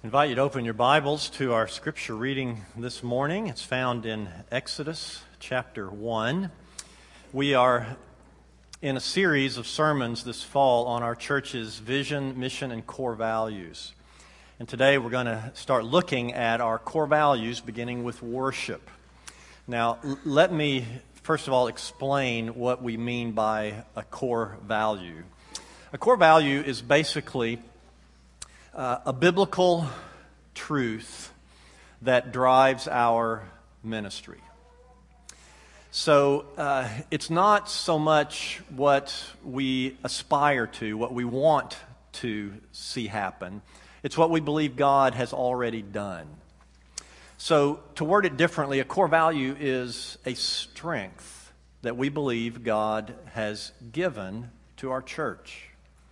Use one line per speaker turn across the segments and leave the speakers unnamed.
I invite you to open your Bibles to our scripture reading this morning. It's found in Exodus chapter 1. We are in a series of sermons this fall on our church's vision, mission, and core values. And today we're going to start looking at our core values, beginning with worship. Now, let me first of all explain what we mean by a core value. A core value is basically a biblical truth that drives our ministry. So it's not so much what we aspire to, what we want to see happen. It's what we believe God has already done. So to word it differently, a core value is a strength that we believe God has given to our church.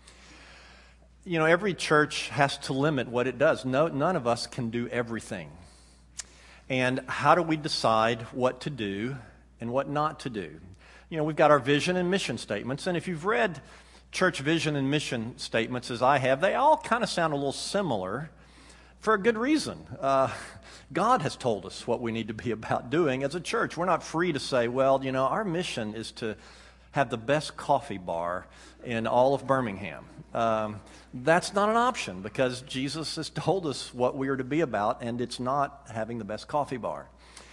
You know, every church has to limit what it does. None of us can do everything. And how do we decide what to do and what not to do? You know, we've got our vision and mission statements, and if you've read church vision and mission statements as I have, they all kind of sound a little similar for a good reason. God has told us what we need to be about doing as a church. We're not free to say, well, you know, our mission is to have the best coffee bar in all of Birmingham. That's not an option because Jesus has told us what we are to be about, and it's not having the best coffee bar.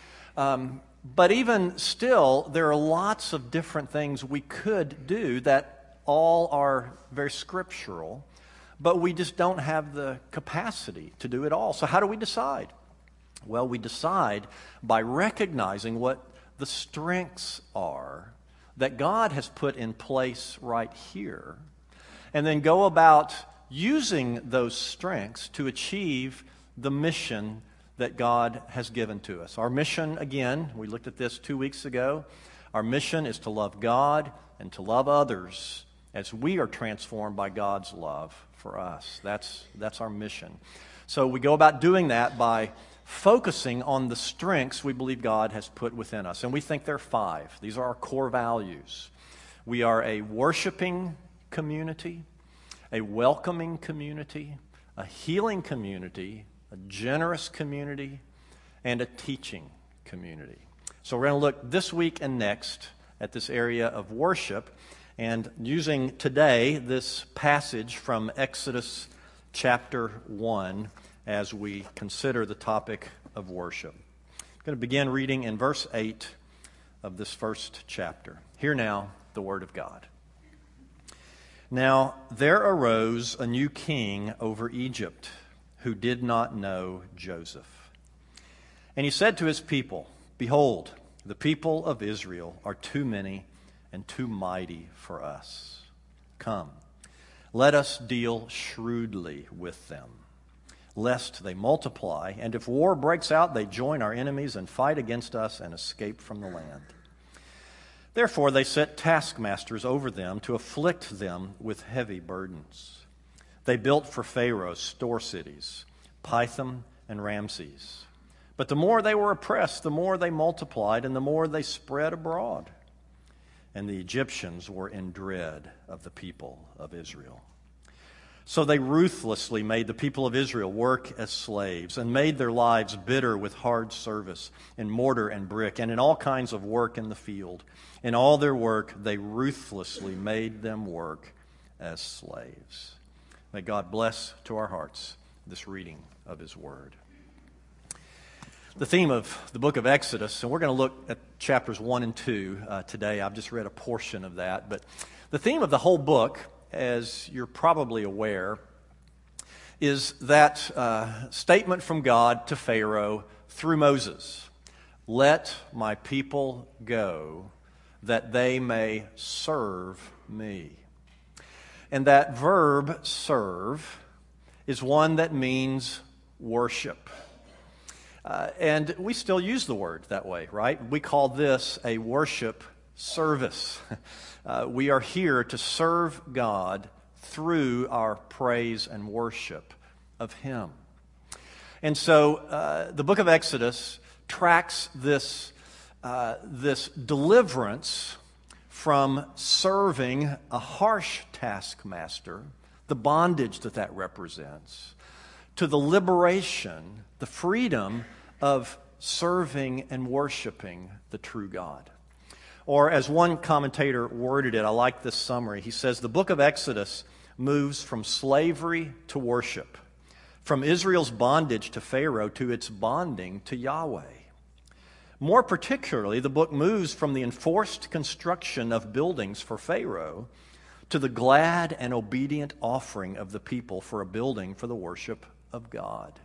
But even still, there are lots of different things we could do that all are very scriptural, but we just don't have the capacity to do it all. So how do we decide? Well, we decide by recognizing what the strengths are that God has put in place right here, and then go about using those strengths to achieve the mission that God has given to us. Our mission, again, we looked at this 2 weeks ago. Our mission is to love God and to love others as we are transformed by God's love for us. That's our mission. So we go about doing that by focusing on the strengths we believe God has put within us. And we think there are 5. These are our core values. We are a worshiping community, a welcoming community, a healing community, a generous community, and a teaching community. So we're going to look this week and next at this area of worship, and using today this passage from Exodus chapter 1 as we consider the topic of worship. I'm going to begin reading in verse 8 of this first chapter. Hear now the word of God. Now there arose a new king over Egypt who did not know Joseph. And he said to his people, "Behold, the people of Israel are too many and too mighty for us. Come, let us deal shrewdly with them, lest they multiply, and if war breaks out, they join our enemies and fight against us and escape from the land." Therefore they set taskmasters over them to afflict them with heavy burdens. They built for Pharaoh store cities, Pithom and Ramses. But the more they were oppressed, the more they multiplied, and the more they spread abroad. And the Egyptians were in dread of the people of Israel. So they ruthlessly made the people of Israel work as slaves and made their lives bitter with hard service in mortar and brick and in all kinds of work in the field. In all their work, they ruthlessly made them work as slaves. May God bless to our hearts this reading of His Word. The theme of the book of Exodus, and we're going to look at chapters 1 and 2 today. I've just read a portion of that. But the theme of the whole book, as you're probably aware, is that statement from God to Pharaoh through Moses. "Let my people go, that they may serve me." And that verb, serve, is one that means worship. And we still use the word that way, right? We call this a worship service. We are here to serve God through our praise and worship of Him. And so the book of Exodus tracks this deliverance from serving a harsh taskmaster, the bondage that represents, to the liberation, the freedom of serving and worshiping the true God. Or as one commentator worded it, I like this summary. He says, the book of Exodus moves from slavery to worship, from Israel's bondage to Pharaoh to its bonding to Yahweh. More particularly, the book moves from the enforced construction of buildings for Pharaoh to the glad and obedient offering of the people for a building for the worship of God.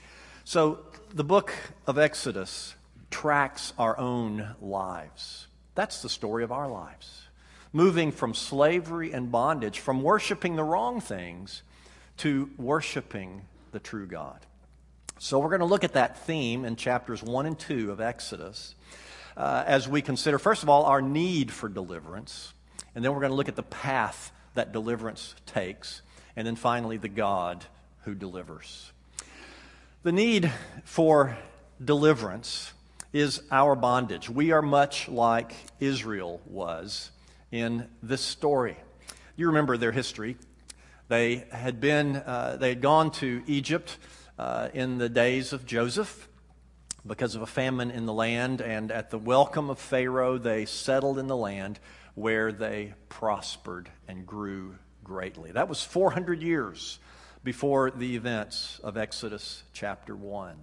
So the book of Exodus tracks our own lives. That's the story of our lives. Moving from slavery and bondage, from worshiping the wrong things to worshiping the true God. So we're going to look at that theme in chapters 1 and 2 of Exodus as we consider, first of all, our need for deliverance. And then we're going to look at the path that deliverance takes. And then finally, the God who delivers. The need for deliverance is our bondage. We are much like Israel was in this story. You remember their history. They had gone to Egypt in the days of Joseph because of a famine in the land, and at the welcome of Pharaoh, they settled in the land where they prospered and grew greatly. That was 400 years before the events of Exodus chapter 1.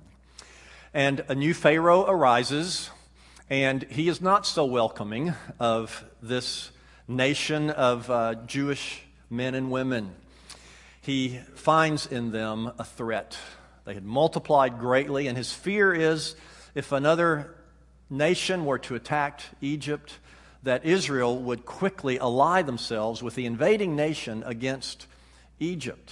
And a new Pharaoh arises, and he is not so welcoming of this nation of Jewish men and women. He finds in them a threat. They had multiplied greatly, and his fear is if another nation were to attack Egypt, that Israel would quickly ally themselves with the invading nation against Egypt.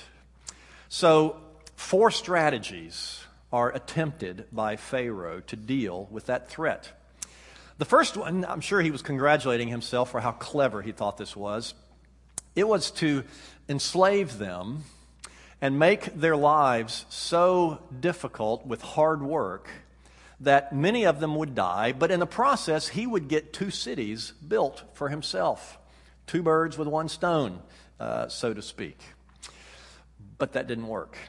So 4 strategies are attempted by Pharaoh to deal with that threat. The first one, I'm sure he was congratulating himself for how clever he thought this was. It was to enslave them and make their lives so difficult with hard work that many of them would die, but in the process, he would get 2 cities built for himself. 2 birds with 1 stone, so to speak. But that didn't work.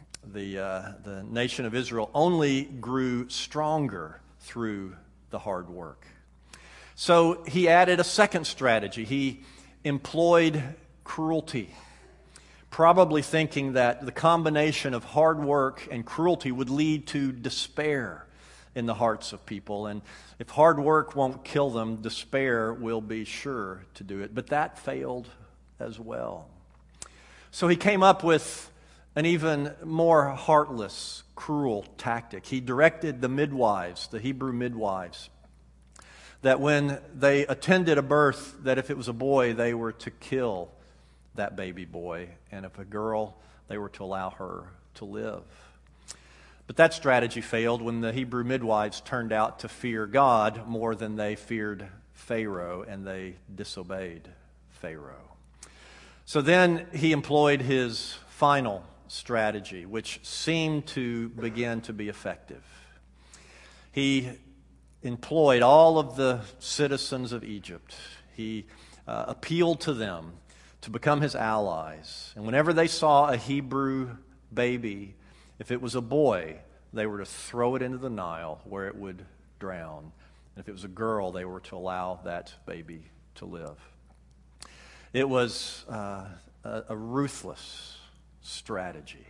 The nation of Israel only grew stronger through the hard work. So he added a second strategy. He employed cruelty, probably thinking that the combination of hard work and cruelty would lead to despair in the hearts of people. And if hard work won't kill them, despair will be sure to do it. But that failed as well. So he came up with an even more heartless, cruel tactic. He directed the midwives, the Hebrew midwives, that when they attended a birth, that if it was a boy, they were to kill that baby boy, and if a girl, they were to allow her to live. But that strategy failed when the Hebrew midwives turned out to fear God more than they feared Pharaoh, and they disobeyed Pharaoh. So then he employed his final strategy, which seemed to begin to be effective. He employed all of the citizens of Egypt. He appealed to them to become his allies. And whenever they saw a Hebrew baby, if it was a boy, they were to throw it into the Nile where it would drown. And if it was a girl, they were to allow that baby to live. It was a ruthless strategy.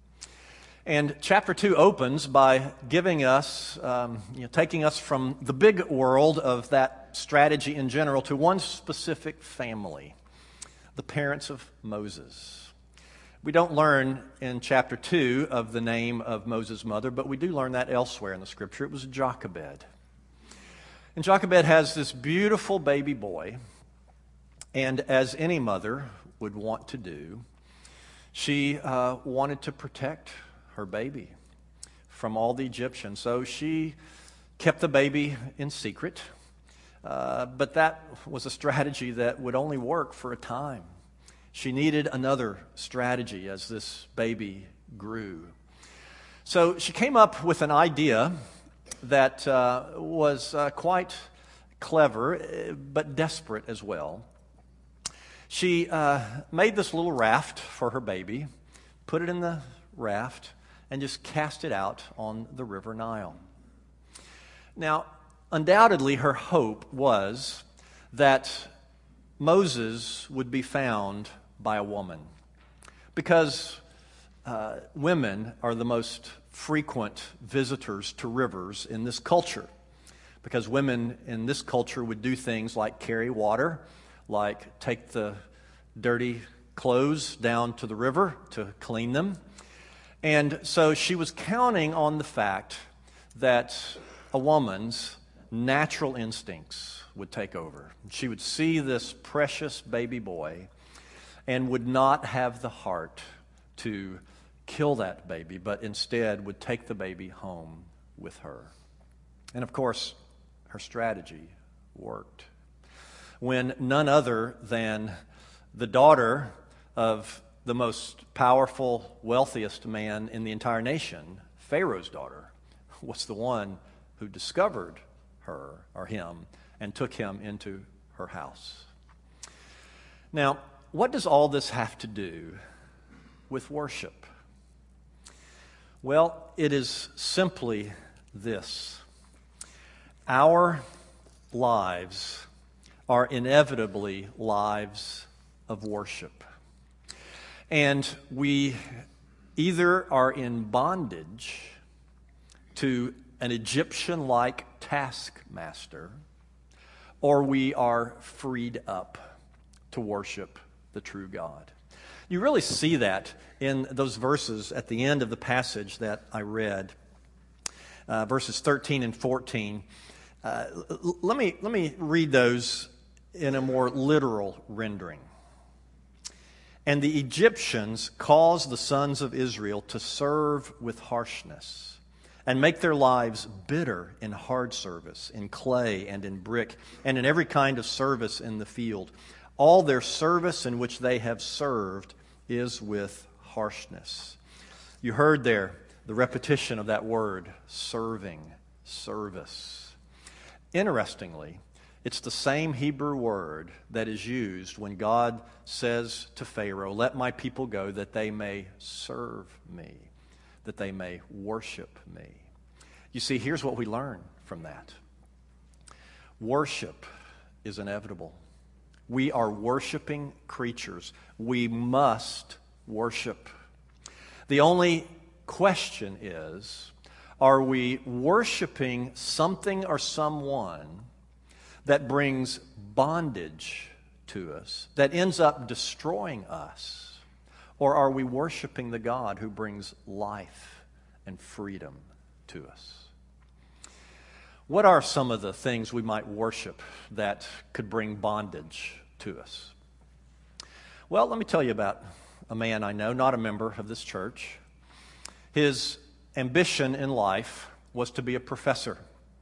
And chapter 2 opens by giving us, taking us from the big world of that strategy in general to one specific family, the parents of Moses. We don't learn in chapter 2 of the name of Moses' mother, but we do learn that elsewhere in the scripture. It was Jochebed. And Jochebed has this beautiful baby boy, and as any mother would want to do, she wanted to protect her baby from all the Egyptians. So she kept the baby in secret. But that was a strategy that would only work for a time. She needed another strategy as this baby grew. So she came up with an idea that was quite clever, but desperate as well. She made this little raft for her baby, put it in the raft, and just cast it out on the river Nile. Now, undoubtedly, her hope was that Moses would be found by a woman, because women are the most frequent visitors to rivers in this culture, because women in this culture would do things like carry water, like take the dirty clothes down to the river to clean them. And so she was counting on the fact that a woman's natural instincts would take over. She would see this precious baby boy and would not have the heart to kill that baby, but instead would take the baby home with her. And of course, her strategy worked. When none other than the daughter of the most powerful, wealthiest man in the entire nation, Pharaoh's daughter, was the one who discovered her or him and took him into her house. Now, what does all this have to do with worship? Well, it is simply this. Our lives are inevitably lives of worship. And we either are in bondage to an Egyptian-like taskmaster, or we are freed up to worship the true God. You really see that in those verses at the end of the passage that I read, verses 13 and 14. Let me read those in a more literal rendering. And the Egyptians caused the sons of Israel to serve with harshness and make their lives bitter in hard service, in clay and in brick, and in every kind of service in the field. All their service in which they have served is with harshness. You heard there the repetition of that word, serving, service. Interestingly, it's the same Hebrew word that is used when God says to Pharaoh, "Let my people go that they may serve me, that they may worship me." You see, here's what we learn from that. Worship is inevitable. We are worshiping creatures. We must worship. The only question is, are we worshiping something or someone that brings bondage to us, that ends up destroying us? Or are we worshiping the God who brings life and freedom to us? What are some of the things we might worship that could bring bondage to us? Well, let me tell you about a man I know, not a member of this church. His ambition in life was to be a professor.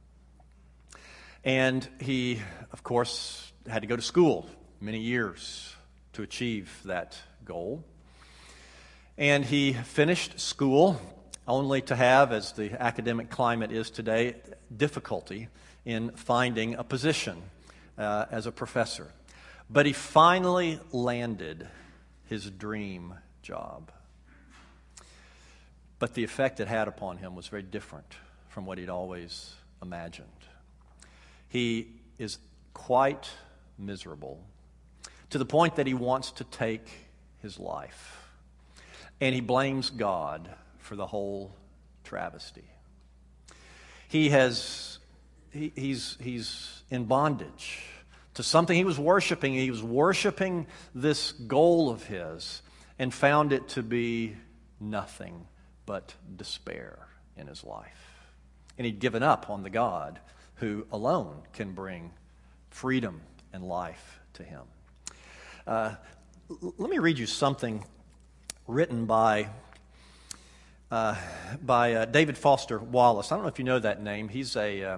And he, of course, had to go to school many years to achieve that goal. And he finished school only to have, as the academic climate is today, difficulty in finding a position as a professor. But he finally landed his dream job. But the effect it had upon him was very different from what he'd always imagined. He is quite miserable to the point that he wants to take his life. And he blames God for the whole travesty. He's in bondage to something he was worshiping. He was worshiping this goal of his and found it to be nothing but despair in his life. And he'd given up on the God who alone can bring freedom and life to him. Let me read you something written by David Foster Wallace. I don't know if you know that name. He's a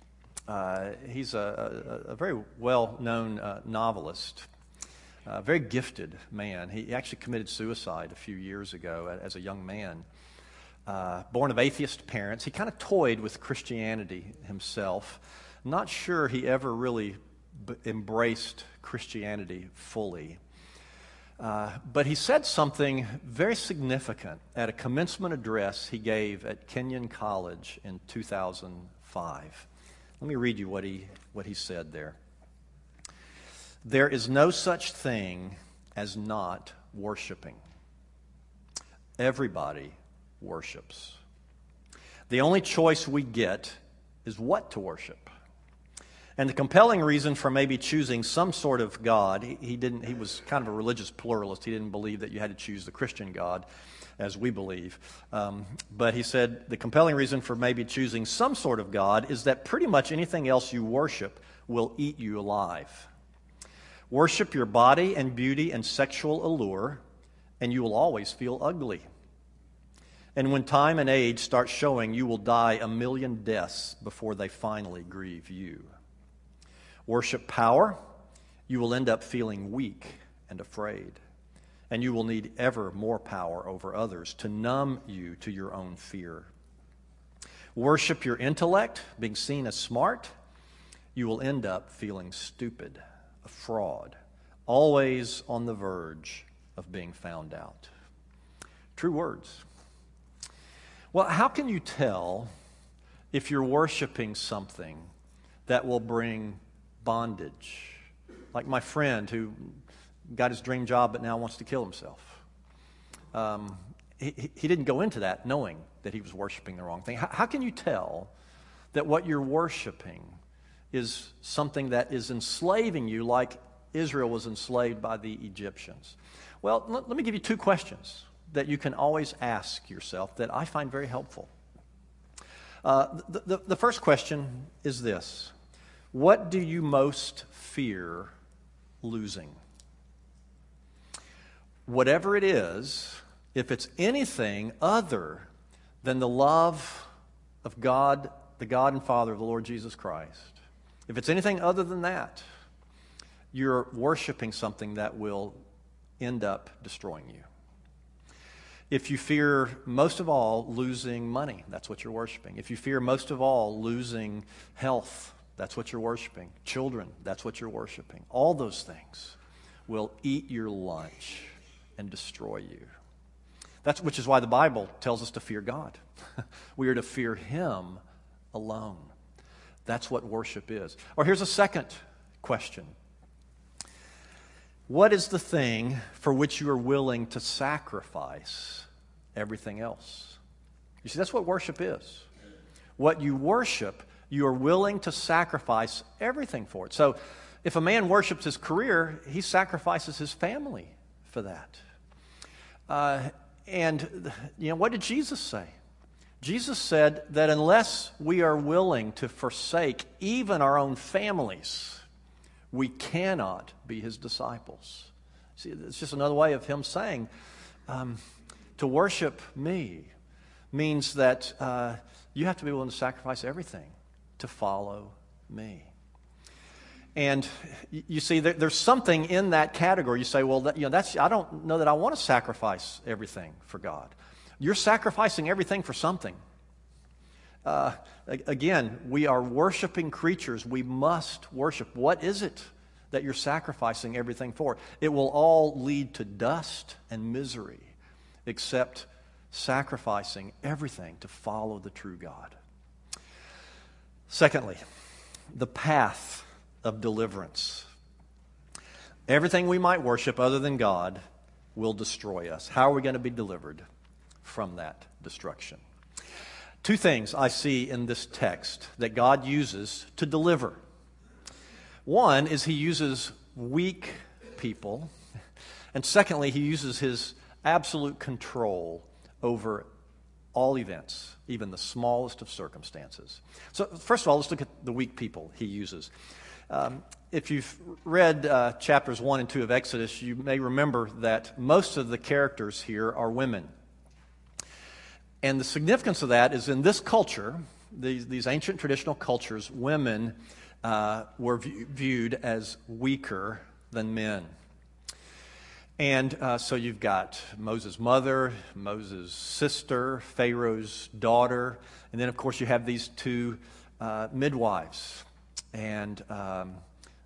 very well-known novelist, a very gifted man. He actually committed suicide a few years ago as a young man. Born of atheist parents, he kind of toyed with Christianity himself. Not sure he ever really embraced Christianity fully. But he said something very significant at a commencement address he gave at Kenyon College in 2005. Let me read you what he said there. There is no such thing as not worshiping. Everybody worships. The only choice we get is what to worship. And the compelling reason for maybe choosing some sort of God, he was kind of a religious pluralist. He didn't believe that you had to choose the Christian God, as we believe. But he said the compelling reason for maybe choosing some sort of God is that pretty much anything else you worship will eat you alive. Worship your body and beauty and sexual allure, and you will always feel ugly. And when time and age start showing, you will die a million deaths before they finally grieve you. Worship power, you will end up feeling weak and afraid. And you will need ever more power over others to numb you to your own fear. Worship your intellect, being seen as smart, you will end up feeling stupid, a fraud, always on the verge of being found out. True words. Well, how can you tell if you're worshiping something that will bring bondage? Like my friend who got his dream job but now wants to kill himself. He didn't go into that knowing that he was worshiping the wrong thing. How can you tell that what you're worshiping is something that is enslaving you like Israel was enslaved by the Egyptians? Well, let me give you two questions that you can always ask yourself that I find very helpful. The first question is this: what do you most fear losing? Whatever it is, if it's anything other than the love of God, the God and Father of the Lord Jesus Christ, if it's anything other than that, you're worshiping something that will end up destroying you. If you fear most of all losing money, that's what you're worshiping. If you fear most of all losing health, that's what you're worshiping. Children, that's what you're worshiping. All those things will eat your lunch and destroy you. Which is why the Bible tells us to fear God. We are to fear Him alone. That's what worship is. Or here's a second question. What is the thing for which you are willing to sacrifice everything else? You see, that's what worship is. What you worship, you are willing to sacrifice everything for it. So if a man worships his career, he sacrifices his family for that. And what did Jesus say? Jesus said that unless we are willing to forsake even our own families, we cannot be His disciples. See, it's just another way of Him saying, to worship me means that you have to be willing to sacrifice everything to follow me. And you see, there's something in that category. You say, well, I don't know that I want to sacrifice everything for God. You're sacrificing everything for something. Again, we are worshiping creatures. We must worship. What is it that you're sacrificing everything for? It will all lead to dust and misery, except sacrificing everything to follow the true God. Secondly, the path of deliverance. Everything we might worship other than God will destroy us. How are we going to be delivered from that destruction? Two things I see in this text that God uses to deliver. One is He uses weak people. And secondly, He uses His absolute control over all events, even the smallest of circumstances. So first of all, let's look at the weak people He uses. If you've read chapters 1 and 2 of Exodus, you may remember that most of the characters here are women. And the significance of that is in this culture, these ancient traditional cultures, women were viewed as weaker than men. And so you've got Moses' mother, Moses' sister, Pharaoh's daughter, and then of course you have these two midwives. And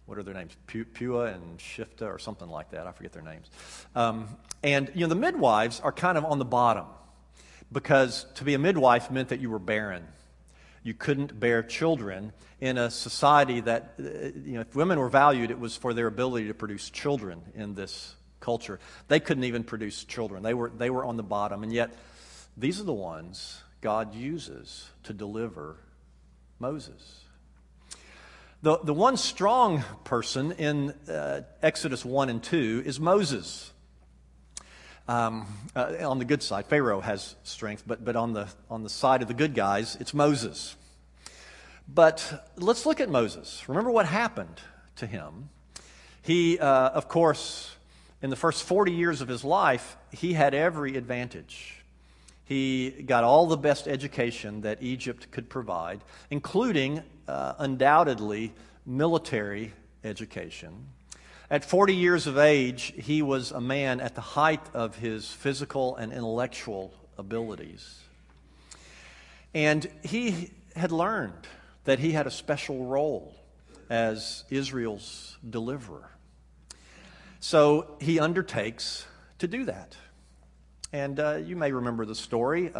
what are their names? Pua and Shifta or something like that. I forget their names. And the midwives are kind of on the bottom because to be a midwife meant that you were barren. You couldn't bear children in a society that, if women were valued, it was for their ability to produce children in this culture. They couldn't even produce children. They were on the bottom. And yet, these are the ones God uses to deliver Moses. The one strong person in Exodus 1 and 2 is Moses. On the good side, Pharaoh has strength, but on the side of the good guys, it's Moses. But let's look at Moses. Remember what happened to him. He, of course, in the first 40 years of his life, he had every advantage. He got all the best education that Egypt could provide, including, undoubtedly, military education. At 40 years of age, he was a man at the height of his physical and intellectual abilities. And he had learned that he had a special role as Israel's deliverer. So he undertakes to do that. And you may remember the story.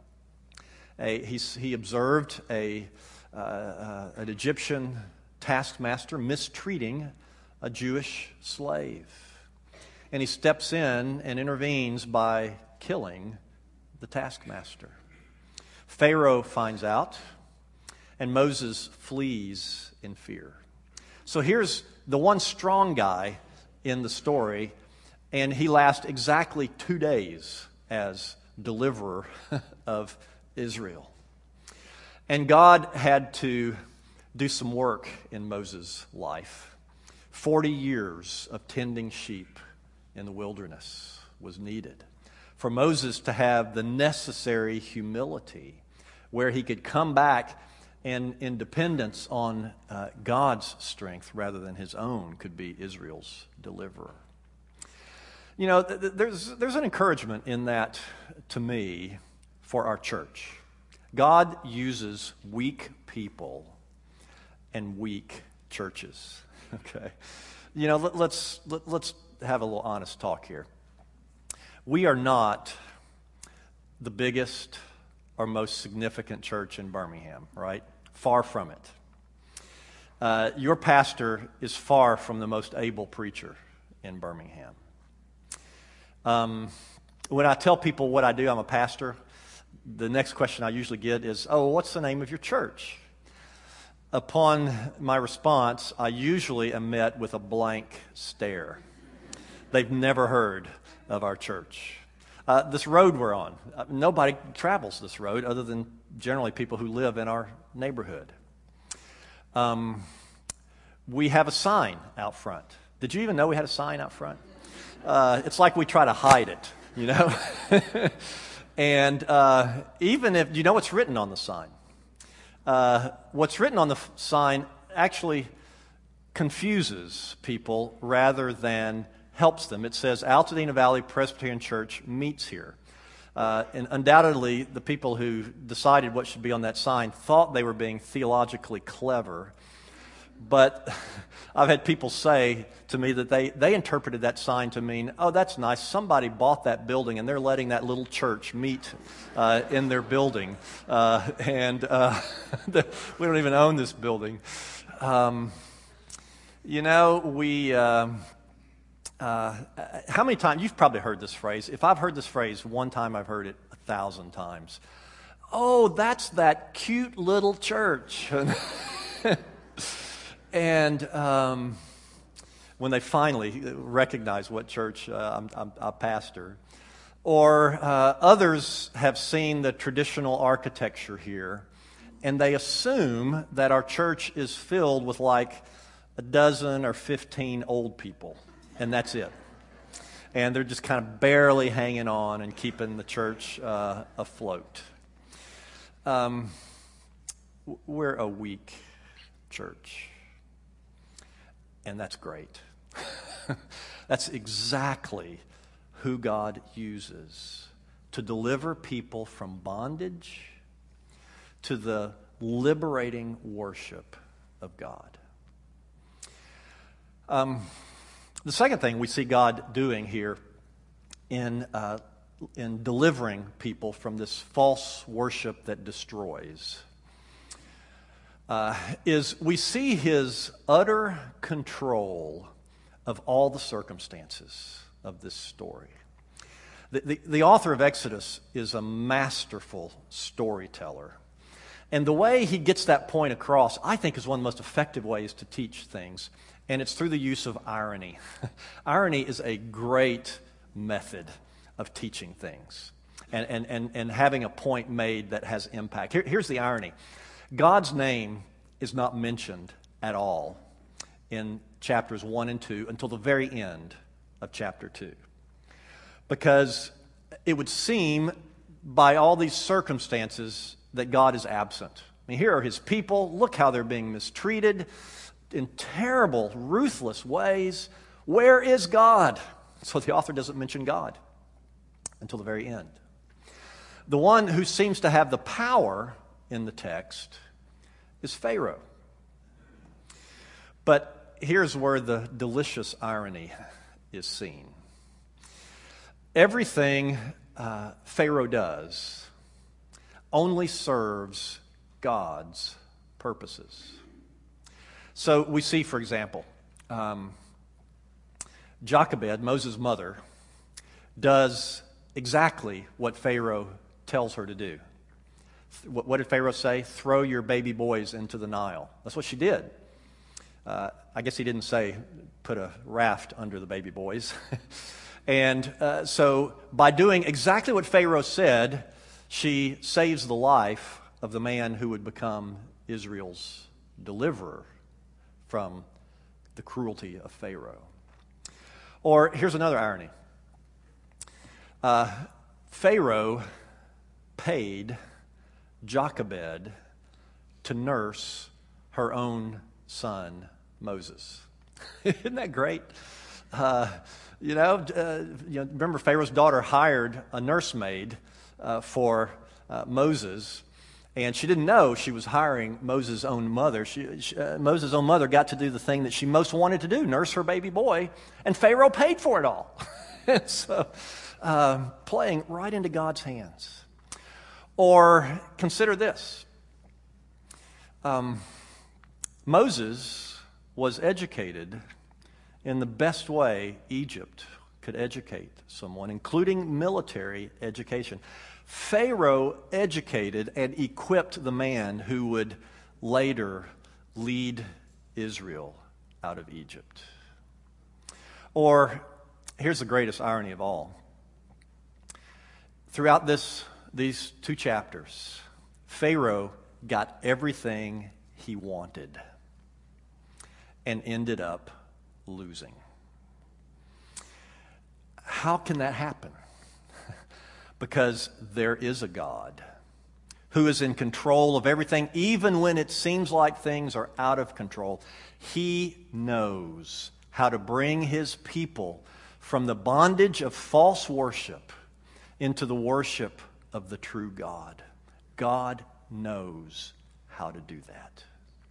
He observed an Egyptian taskmaster mistreating a Jewish slave. And he steps in and intervenes by killing the taskmaster. Pharaoh finds out, and Moses flees in fear. So here's the one strong guy in the story, and he lasts exactly 2 days as deliverer of Israel. And God had to do some work in Moses' life. 40 years of tending sheep in the wilderness was needed for Moses to have the necessary humility where he could come back and in dependence on God's strength rather than his own could be Israel's deliverer. There's an encouragement in that to me for our church. God uses weak people and weak churches. Okay, let's have a little honest talk here. We are not the biggest or most significant church in Birmingham, right? Far from it. Your pastor is far from the most able preacher in Birmingham. When I tell people what I do, I'm a pastor, the next question I usually get is, what's the name of your church? Upon my response, I usually am met with a blank stare. They've never heard of our church. This road we're on, nobody travels this road other than generally people who live in our neighborhood. We have a sign out front. Did you even know we had a sign out front? It's like we try to hide it, And even if, you know what's written on the sign? What's written on the sign actually confuses people rather than helps them. It says, Altadena Valley Presbyterian Church meets here. And undoubtedly, the people who decided what should be on that sign thought they were being theologically clever. But I've had people say to me that they interpreted that sign to mean, that's nice. Somebody bought that building and they're letting that little church meet in their building. And we don't even own this building. How many times, you've probably heard this phrase. If I've heard this phrase one time, I've heard it 1,000 times. That's that cute little church. And when they finally recognize what church I pastor, or others have seen the traditional architecture here, and they assume that our church is filled with like a dozen or 15 old people, and that's it. And they're just kind of barely hanging on and keeping the church afloat. We're a weak church. And that's great. That's exactly who God uses to deliver people from bondage to the liberating worship of God. The second thing we see God doing here in delivering people from this false worship that destroys is we see His utter control of all the circumstances of this story. The author of Exodus is a masterful storyteller. And the way he gets that point across, I think, is one of the most effective ways to teach things. And it's through the use of irony. Irony is a great method of teaching things and having a point made that has impact. Here's the irony. God's name is not mentioned at all in chapters 1 and 2 until the very end of chapter 2. Because it would seem by all these circumstances that God is absent. I mean, here are His people. Look how they're being mistreated in terrible, ruthless ways. Where is God? So the author doesn't mention God until the very end. The one who seems to have the power in the text is Pharaoh. But here's where the delicious irony is seen. Everything Pharaoh does only serves God's purposes. So we see, for example, Jochebed, Moses' mother, does exactly what Pharaoh tells her to do. What did Pharaoh say? Throw your baby boys into the Nile. That's what she did. I guess he didn't say put a raft under the baby boys. And so by doing exactly what Pharaoh said, she saves the life of the man who would become Israel's deliverer from the cruelty of Pharaoh. Or here's another irony. Pharaoh paid Jochebed to nurse her own son, Moses. Isn't that great? Remember Pharaoh's daughter hired a nursemaid for Moses, and she didn't know she was hiring Moses' own mother. Moses' own mother got to do the thing that she most wanted to do, nurse her baby boy, and Pharaoh paid for it all. So, playing right into God's hands. Or consider this. Moses was educated in the best way Egypt could educate someone, including military education. Pharaoh educated and equipped the man who would later lead Israel out of Egypt. Or, here's the greatest irony of all. Throughout these 2 chapters, Pharaoh got everything he wanted and ended up losing. How can that happen? Because there is a God who is in control of everything, even when it seems like things are out of control. He knows how to bring His people from the bondage of false worship into the worship of the true God. God knows how to do that.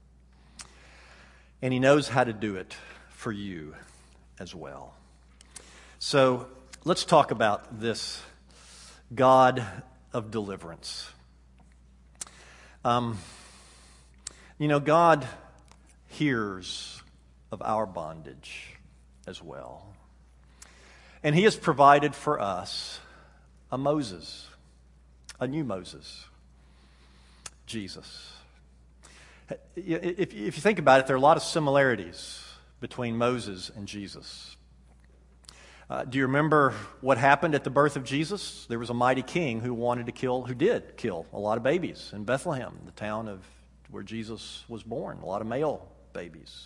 And He knows how to do it for you as well. So let's talk about this God of deliverance. God hears of our bondage as well. And He has provided for us a Moses, a new Moses, Jesus. If you think about it, there are a lot of similarities between Moses and Jesus. Do you remember what happened at the birth of Jesus? There was a mighty king who did kill a lot of babies in Bethlehem, the town where Jesus was born, a lot of male babies.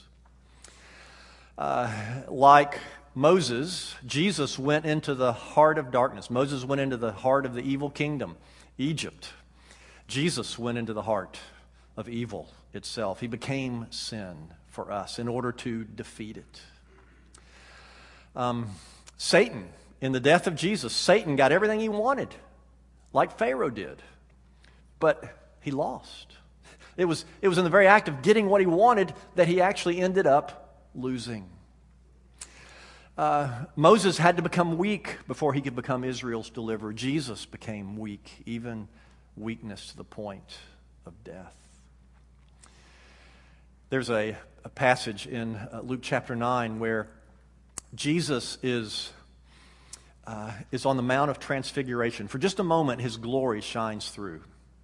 Like Moses, Jesus went into the heart of darkness. Moses went into the heart of the evil kingdom, Egypt. Jesus went into the heart of evil itself. He became sin for us in order to defeat it. Satan, in the death of Jesus, Satan got everything he wanted, like Pharaoh did, but he lost. It was in the very act of getting what he wanted that he actually ended up losing. Moses had to become weak before he could become Israel's deliverer. Jesus became weak, even weakness to the point of death. There's a passage in Luke chapter 9 where Jesus is on the Mount of Transfiguration. For just a moment, his glory shines through.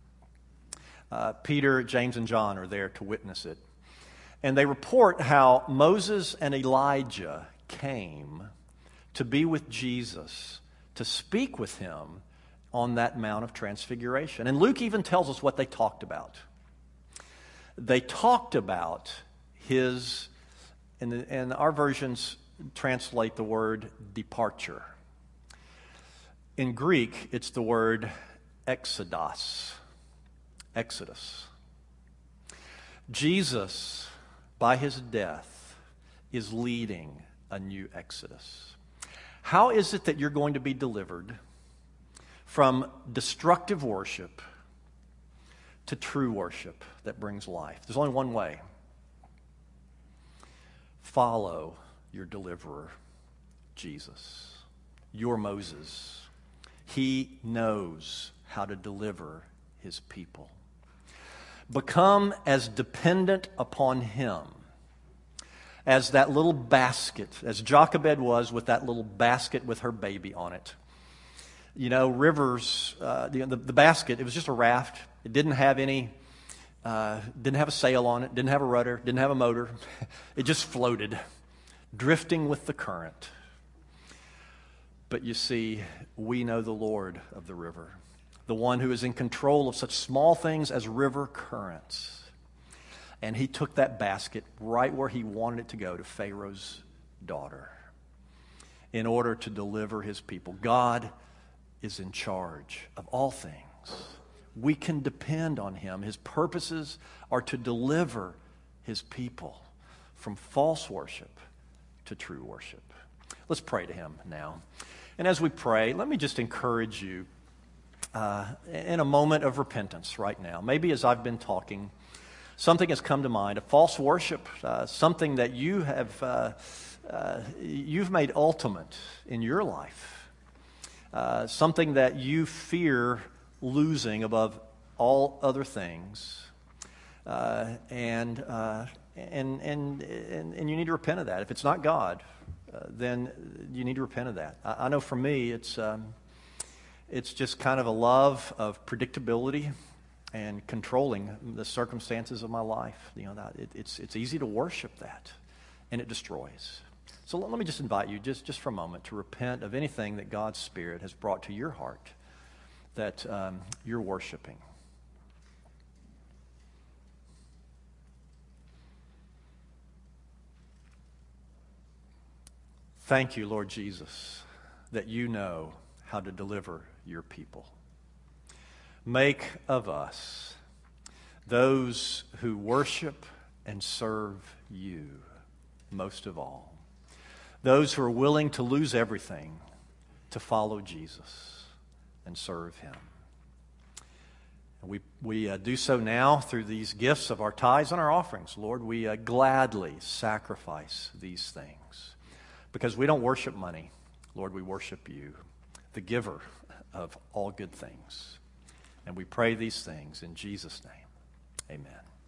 Peter, James, and John are there to witness it. And they report how Moses and Elijah came to be with Jesus, to speak with him on that Mount of Transfiguration. And Luke even tells us what they talked about. They talked about his, and our versions translate the word departure. In Greek, it's the word exodus. Exodus. Jesus, by his death, is leading a new exodus. How is it that you're going to be delivered from destructive worship to true worship that brings life? There's only one way. Follow your deliverer, Jesus, your Moses. He knows how to deliver his people. Become as dependent upon him as that little basket, as Jochebed was with that little basket with her baby on it. You know, Rivers, the basket, it was just a raft. It didn't have any, didn't have a sail on it, didn't have a rudder, didn't have a motor. It just floated, drifting with the current. But you see, we know the Lord of the river, the one who is in control of such small things as river currents. And he took that basket right where he wanted it to go, to Pharaoh's daughter, in order to deliver his people. God is in charge of all things. We can depend on him. His purposes are to deliver his people from false worship to true worship. Let's pray to him now. And as we pray, let me just encourage you in a moment of repentance right now. Maybe as I've been talking, something has come to mind, a false worship, something that you have you've made ultimate in your life, something that you fear losing above all other things, and you need to repent of that. If it's not God, then you need to repent of that. I know for me, it's just kind of a love of predictability and controlling the circumstances of my life. You know, that it's easy to worship that, and it destroys. So let me just invite you, just for a moment, to repent of anything that God's Spirit has brought to your heart that you're worshiping. Thank you, Lord Jesus, that you know how to deliver your people. Make of us those who worship and serve you most of all. Those who are willing to lose everything to follow Jesus and serve him. And we do so now through these gifts of our tithes and our offerings. Lord, we gladly sacrifice these things because we don't worship money. Lord, we worship you, the giver of all good things. And we pray these things in Jesus' name. Amen.